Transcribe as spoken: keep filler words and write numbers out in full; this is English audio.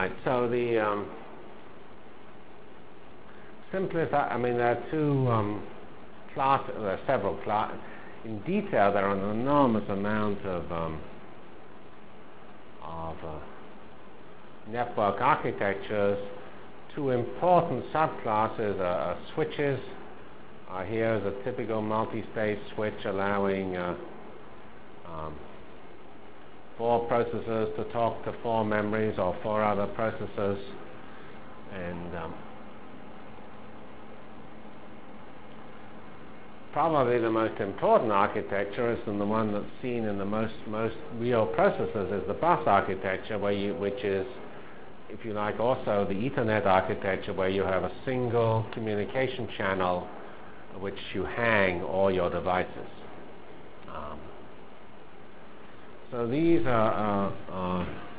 right. So the um, simplest, I mean, there are two um, classes, there are several classes. In detail, there are an enormous amount of, um, of uh, network architectures. Two important subclasses are, are switches. Uh, here is a typical multi-stage switch allowing uh, um, four processors to talk to four memories or four other processors. And um, probably the most important architecture is and the one that's seen in the most most real processors is the bus architecture, where you, which is, if you like, also the Ethernet architecture, where you have a single communication channel which you hang all your devices. Um, so these are, uh, uh,